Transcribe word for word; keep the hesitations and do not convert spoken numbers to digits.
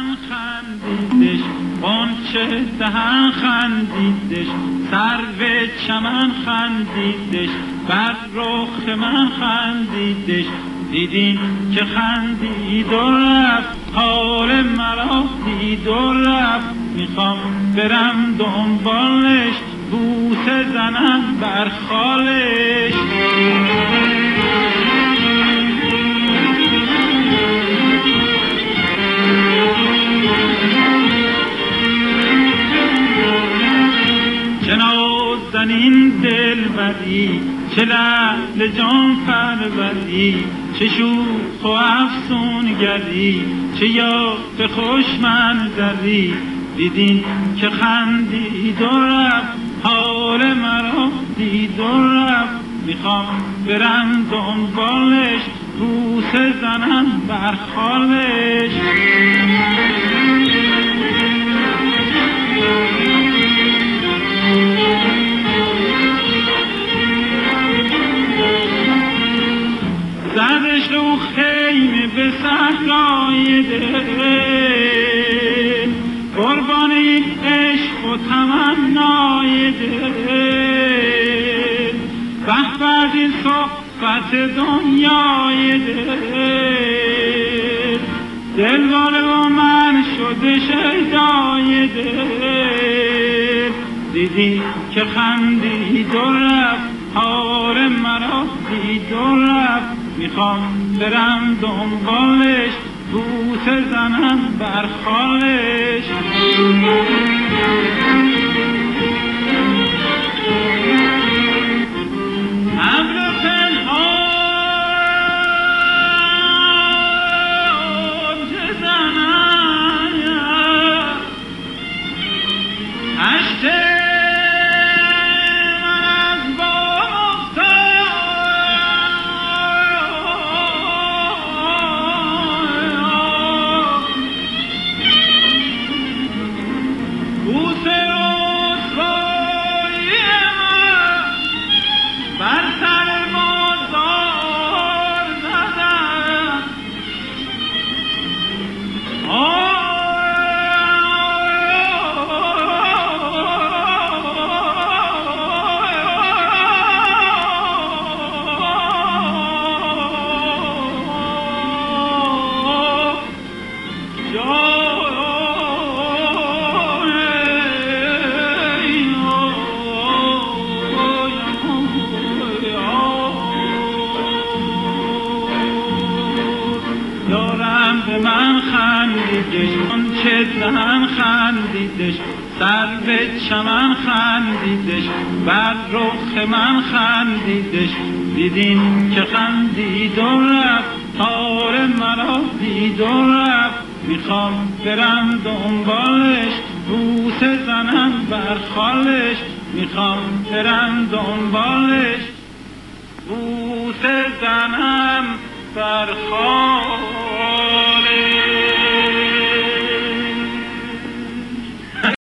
دهن خندیدش، غنچه دهن خندیدش، سرو چمن خندیدش، بر رخ من خندیدش. دیدین که خندید و رفت، حال مرا دید و رفت. میخوام برم دنبالش، بوسه زنم بر خالش. چه نازنین دلبری، چه لعل جان پروری، چه شوخ و افسونگری، چه یاد خوش منظری. دیدین که خندید و رفت، حال مرا دید و رفت. میخوام برم دنبالش، بوسه زنم بر خالش. زدش رو خیمه به صحرای دل، قربان این عشق و تمنای دل. به به این صحبت دنیای دل، دلواره و من شده شیدای دل. دیدی که خندید و رفت، حال مرا دید و رفت. میخوام برم دنبالش، بوسه زنم بر خالش. ابر پنهان چه زنم، اشک چه دهن خندیدش، سرو چمن خندیدش، بر رخ من خندیدش. دیدین که خندید و رفت، حال مرا دید و رفت. میخوام برم دنبالش، بوسه زنم بر خالش. میخوام برم دنبالش، بوسه زنم بر خالش.